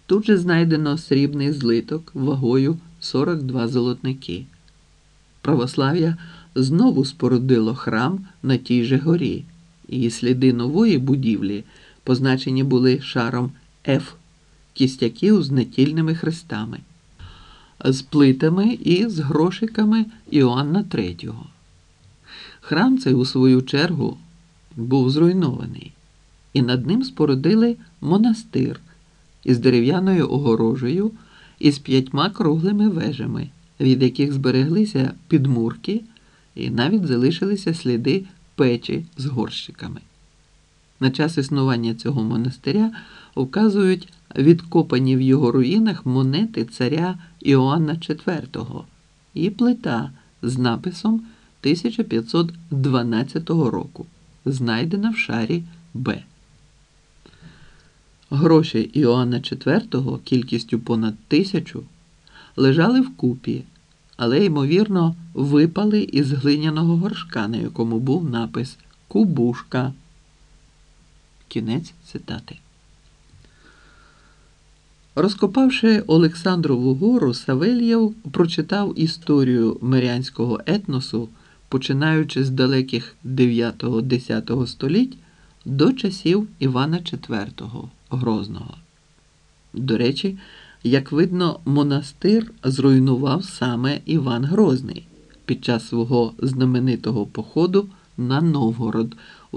Тут же знайдено срібний злиток вагою 42 золотники. Православ'я знову спорудило храм на тій же горі, і сліди нової будівлі позначені були шаром F кістяків з натільними хрестами, з плитами і з грошиками Іоанна III. Храм цей, у свою чергу, був зруйнований, і над ним спорудили монастир із дерев'яною огорожею і з 5 круглими вежами, від яких збереглися підмурки і навіть залишилися сліди печі з горщиками. На час існування цього монастиря вказують відкопані в його руїнах монети царя Іоанна IV і плита з написом 1512 року, знайдена в шарі Б. Гроші Іоанна IV кількістю понад 1000 лежали вкупі, але, ймовірно, випали із глиняного горшка, на якому був напис «Кубушка». Кінець цитати. Розкопавши Олександрову гору, Савельєв прочитав історію мирянського етносу, починаючи з далеких 9-10 століть до часів Івана IV Грозного. До речі, як видно, монастир зруйнував саме Іван Грозний під час свого знаменитого походу на Новгород у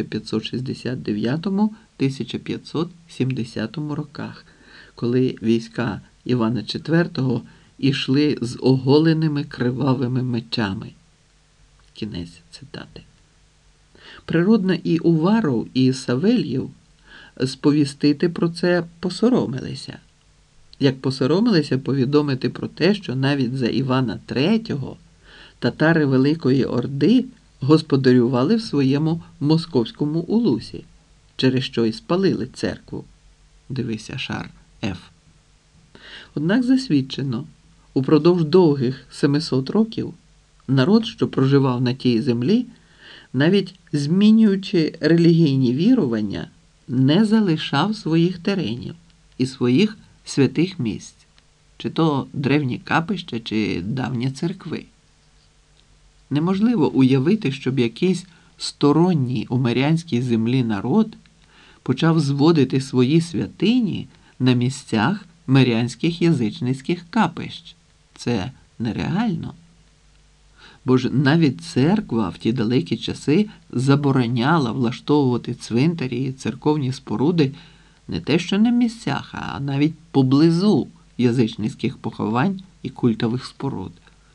1569-1570 роках, коли війська Івана IV йшли з оголеними кривавими мечами. Кінець цитати. Природно, і Уваров, і Савельєв сповістити про це посоромилися. Як посоромилися повідомити про те, що навіть за Івана III татари Великої Орди господарювали в своєму московському улусі, через що й спалили церкву. Дивися шар F. Однак засвідчено, упродовж довгих 700 років народ, що проживав на тій землі, навіть змінюючи релігійні вірування, не залишав своїх теренів і своїх святих місць, чи то древні капища, чи давні церкви. Неможливо уявити, щоб якийсь сторонній у мирянській землі народ почав зводити свої святині на місцях мирянських язичницьких капищ. Це нереально. Бо ж навіть церква в ті далекі часи забороняла влаштовувати цвинтарі і церковні споруди не те що на місцях, а навіть поблизу язичницьких поховань і культових споруд.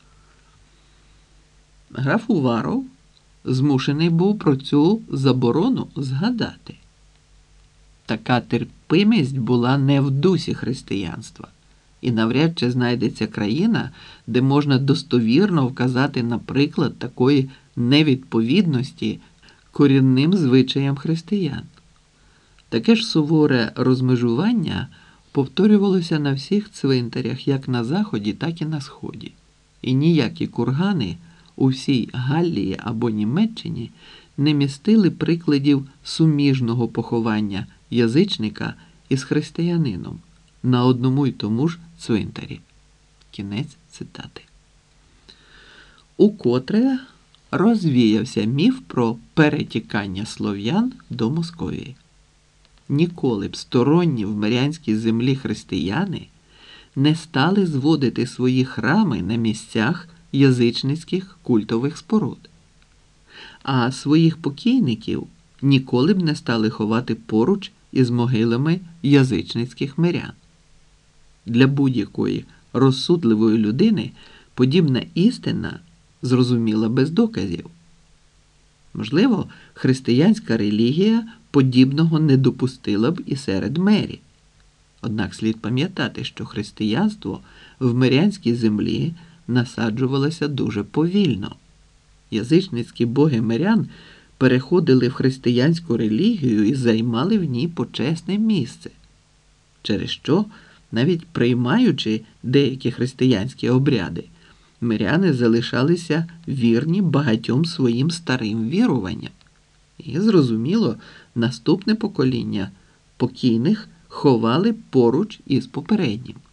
Граф Уваров змушений був про цю заборону згадати. Така терпимість була не в дусі християнства, і навряд чи знайдеться країна, де можна достовірно вказати на приклад такої невідповідності корінним звичаям християн. Таке ж суворе розмежування повторювалося на всіх цвинтарях як на Заході, так і на Сході. І ніякі кургани у всій Галлії або Німеччині не містили прикладів суміжного поховання язичника із християнином на одному й тому ж цвинтарі. Кінець цитати. Укотре розвіявся міф про перетікання слов'ян до Московії. Ніколи б сторонні в мирянській землі християни не стали зводити свої храми на місцях язичницьких культових споруд, а своїх покійників ніколи б не стали ховати поруч із могилами язичницьких мирян. Для будь-якої розсудливої людини подібна істина зрозуміла без доказів. Можливо, християнська релігія подібного не допустила б і серед мерів. Однак слід пам'ятати, що християнство в мирянській землі насаджувалося дуже повільно. Язичницькі боги мирян переходили в християнську релігію і займали в ній почесне місце, через що, навіть приймаючи деякі християнські обряди, миряни залишалися вірні багатьом своїм старим віруванням. І, зрозуміло, наступне покоління покійних ховали поруч із попереднім.